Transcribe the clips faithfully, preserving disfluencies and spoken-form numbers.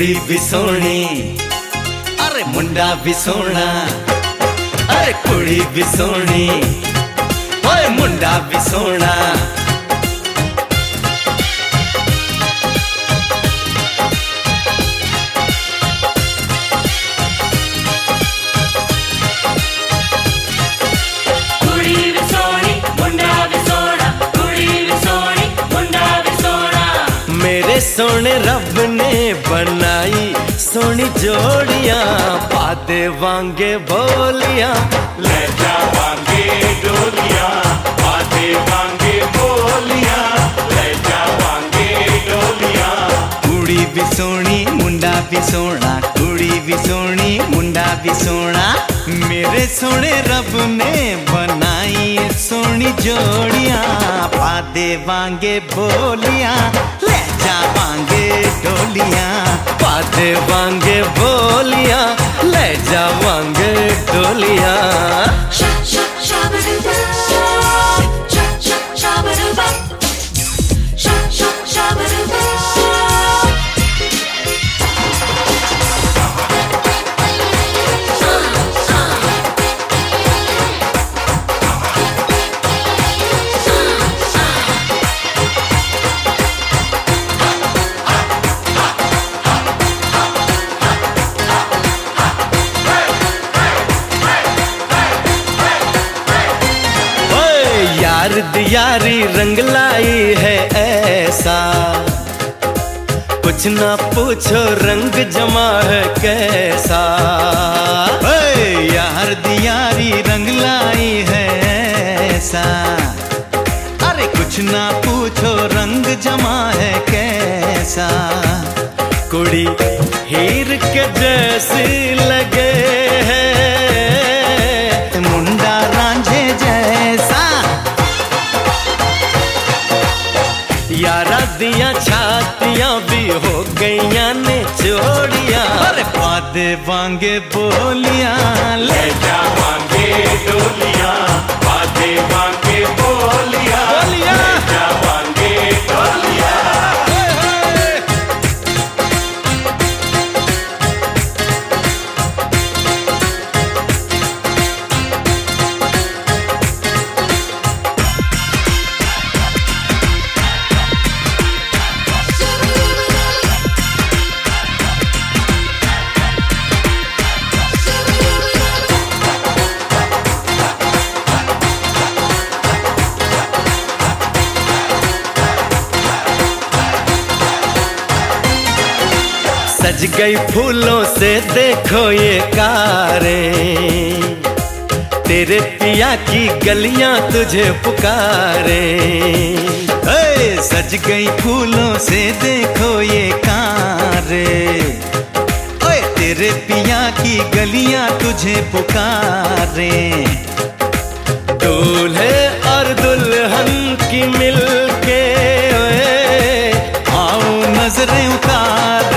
कुड़ी भी सोनी, अरे मुंडा भी सोना, अरे कुड़ी भी सोनी, ओए मुंडा भी सोना। मेरे सोने रब ने बनाई सोनी जोड़ियां, पादे वांगे बोलियां, ले जा वांगे डोलियां, पादे वांगे बोलियां, ले जा वांगे डोलियां। कुड़ी भी सोनी मुंडा भी सोना, कुड़ी भी सोनी मुंडा भी सोना। मेरे सोने रब ने बनाई सोनी जोड़ियां, पादे वांगे बोलियां, ले जा वांगे डोलियां, पादे वांगे बोलियां, ले जा वांगे डोलियां। यार दियारी रंग लाई है ऐसा, कुछ ना पूछो रंग जमा है कैसा। यार दियारी रंग लाई है ऐसा, अरे कुछ ना पूछो रंग जमा है कैसा। कुड़ी हीर के जैसी लगे है, मुंडा रांझे जैसा। यारा दिया छातियां भी हो गईयां ने चोड़ियां, अरे पादे वांगे बोलियां, ले जा वांगे डोलियां, पादे वांगे बोलियां, बोलियां, ले जा वांगे डोलियां। सज गई फूलों से देखो ये कारें, तेरे पिया की गलियां तुझे पुकारे। सज गई फूलों से देखो ये कारें, ओए तेरे पिया की गलियां तुझे पुकारे। दूल्हे और दुल्हन की मिलके आओ नजरें उतारे,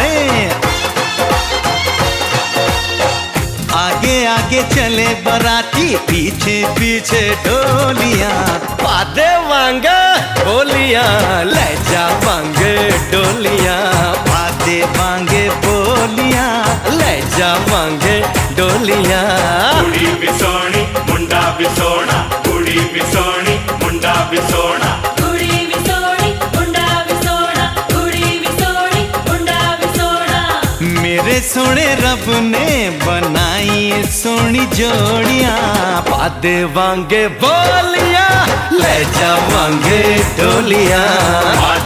आगे आगे चले बराती, पीछे पीछे डोलियां, पादे वांगे बोलियां, ले जा वांगे डोलियां, पादे वांगे बोलियां, ले जा वांगे डोलियां। कुड़ी भी सोनी मुंडा भी सोना, कुड़ी भी सोनी मुंडा भी सोना, कुड़ी भी सोनी मुंडा भी सोना, कुड़ी भी सोनी मुंडा भी सोना। मेरे सोने रब ने बनाई सोनी जोड़ियां, पादे वांगे बोलियां, ले जा वांगे डोलियां।